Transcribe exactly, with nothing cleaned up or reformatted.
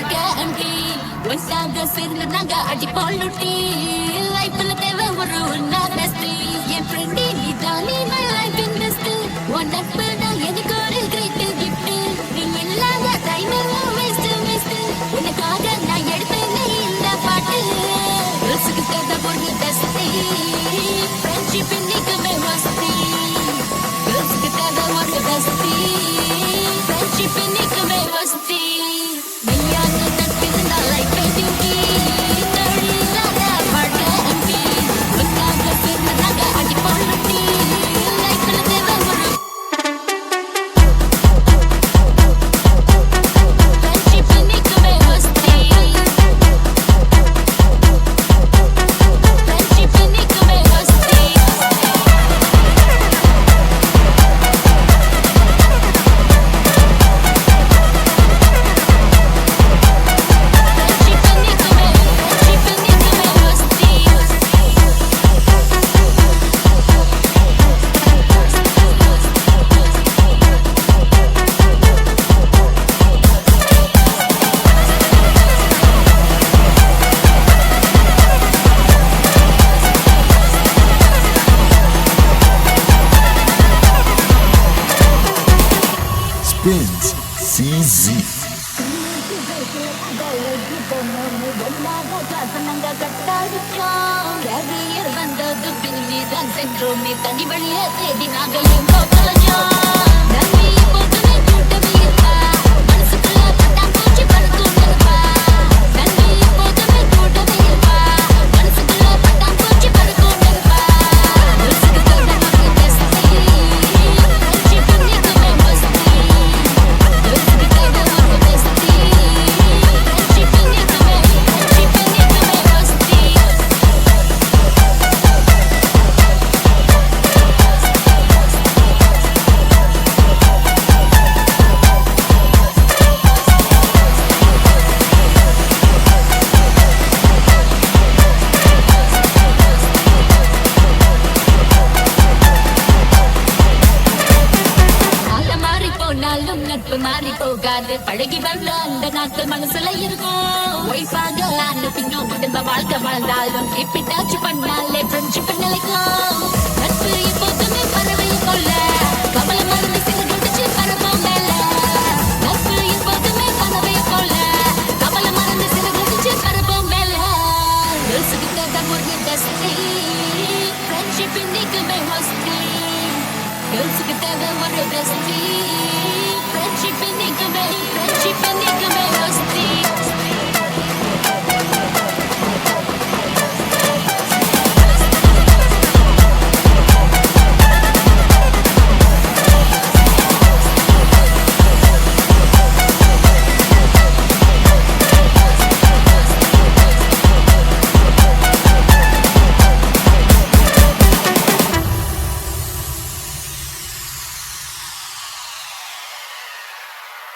வாழ்க்கை அங்கி ஒன்றாக சேர்ந்து நாங்க அடி போலுட்டி லைஃப்ல தேவை ஒரு ஒன்னா பெஸ்ட் என் ஃப்ரெண்டி நீதானே மை லைஃப் இன்வெஸ்ட் உன் நட்பு தான் எனக்கு ஒரு கிரேட் கிஃப்ட் நீ இல்லாத டைம் எல்லாம் வேஸ்ட் வேஸ்ட் உனக்காக நான் எடுத்தேனே இந்த பாட்டு யோசிக்கு தேவை ஒரு பெஸ்ட் ஃப்ரெண்ட்ஷிப் இன்னைக்குமே மஸ்தி யோசிக்கு தேவை ஒரு பெஸ்ட் ஃப்ரெண்ட்ஷிப் இன்னைக்குமே மஸ்தி Spins C Z. தனி வழியே தேடி நாங்கள் எங்கோ தொலைஞ்சோம் நம்பி எப்போதுமே கூட்டமே இருப்பா மனசுக்குள்ள பட்டாம்பூச்சி பறக்கும் நெருப்பா நம்பி எப்போதுமே கூட்டமே இருப்பா மனசுக்குள்ள பட்டாம்பூச்சி பறக்கும் நெருப்பா யோசிக்கு தேவை ஒரு பெஸ்டி ஃப்ரெண்ட்ஷிப் இன்னைக்குமே மஸ்தி யோசிக்கு தேவை ஒரு பெஸ்டி ஃப்ரெண்ட்ஷிப் இன்னைக்குமே ஃப்ரெண்ட்ஷிப் இன்னைக்குமே மஸ்தி போனாலும் நட்பு மாறி போகாது பழகி வந்த அந்த நாட்கள் மனசுல இருக்கும் ஒய்ஃபாக பின்னும் குடும்ப வாழ்க்கை வாழ்ந்தாலும் இப்படி டச் பண்ணாலே ஃப்ரெண்ட்ஷிப் நிலைக்கும் நட்பு எப்போதுமே பறவை போல கவலை மறந்து சிறகுடிச்சு பறப்போம் மேல நட்பு எப்போதுமே பறவை போல கவலை மறந்து சிறகுடிச்சு பறப்போம் மேல யோசிக்கிட்ட தான் ஒரு பெஸ்டி ஃப்ரெண்ட்ஷிப் இன்னைக்குமே மஸ்தி யோசிக்கு தேவை ஒரு பெஸ்டி ஃப்ரெண்ட்ஷிப் இன்னைக்குமே ஃப்ரெண்ட்ஷிப் இன்னைக்குமே மஸ்தி